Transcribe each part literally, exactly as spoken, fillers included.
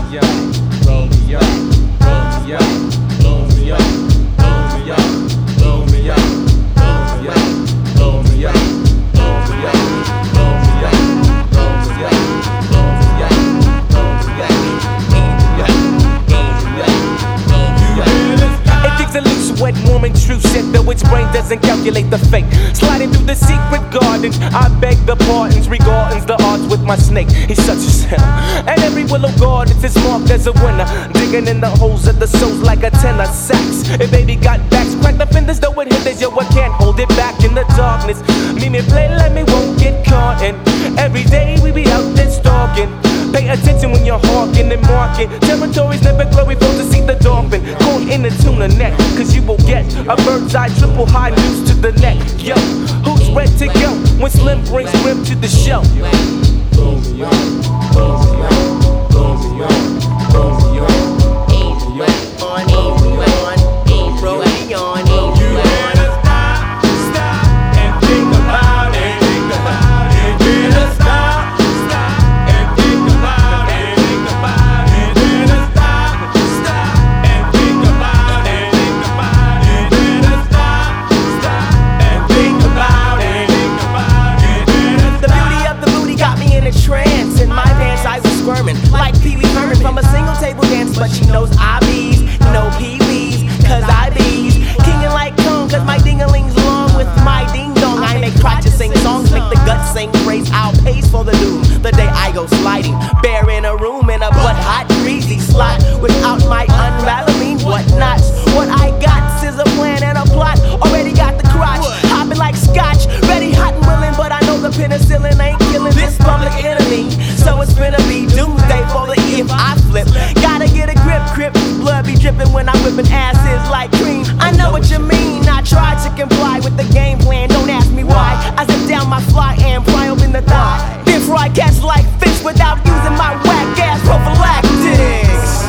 me up, roll me up, roll me up, roll me up, roll me up, roll me up, roll me up, roll me up, roll me up, roll me up, roll me up, roll me up, roll me up, roll me up, roll me up, roll me up. It digs a loose, wet, warm and true shit, though its brain doesn't calculate the fake. Sliding through the secret gardens, I beg the pardons, regarding the odds with my snake. He's such a sinner, and every willow guard is marked as a winner. Digging in the holes of the souls like a tenor sax. If baby got backs, crack the fenders, though it hinders, yo, I can't hold it back in the darkness. Me me play, let me won't get caught in. Every day we be out there stalking. Pay attention when you're hawking and marking. Territories never glory for to see the dolphin. Caught in the tuna net, cause you will get a bird's eye triple high news to the neck. Yo, who's ready to go when Slim brings Grim to the show? Roll me up, roll me up, roll me up, roll me up, roll me up, roll me up, roll me up. You better stop, stop, and think about it, think about it. You better stop, stop, and think about it, think about it. You better stop, stop, and think about it, think about it. You better stop, stop, and think about it, think about it. The beauty of the booty got me in a trance. In my pants I was squirming like Pee Wee Herman from a single table dance. But she knows I bees, no Pee-wees, cause I bees. Kingin' like Kong, cause my ding-a-ling's long with my ding-dong. I make crotches sing songs, make the guts sing praise. I'll pace for the doom, the day I go sliding. Bare in a room in a butt hot greasy slot. Without my unraveling whatnots. What I got is a plan and a plot. Already got the crotch, hopping like scotch. Ready, hot and willing, but I know the penicillin ain't killing this public enemy. So it's gonna be doomsday for the E if I flip. Gotta get a grip, grip. Blood be dripping when I'm whipping asses like cream. I know what you mean. I tried to comply with the game plan. Don't ask me why. I zip down my fly and pry open the thigh. Then fry catch like fish without using my whack ass prophylactics.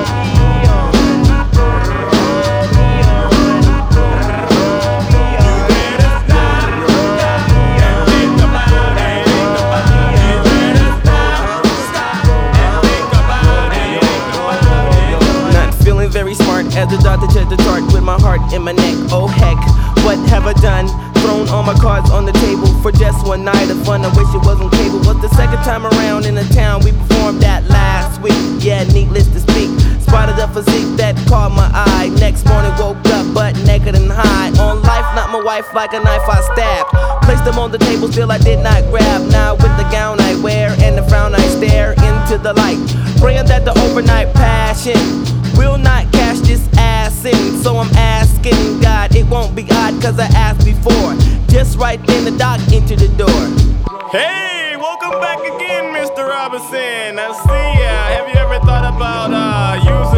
Very smart as a doctor checked the chart with my heart in my neck. Oh heck, what have I done? Thrown all my cards on the table for just one night of fun. I wish it wasn't cable. Was the second time around in the town we performed that last week. Yeah, needless to speak, spotted a physique that caught my eye. Next morning woke up butt naked and high. On life, not my wife, like a knife I stabbed. Placed them on the table, still I did not grab. Now with the gown I wear and the frown I stare into the light, praying that the overnight passion will not cash this ass in. So I'm asking God, it won't be odd cause I asked before. Just right then the doc entered the door. Hey, welcome back again, Mister Robinson. I see ya. Have you ever thought about uh, using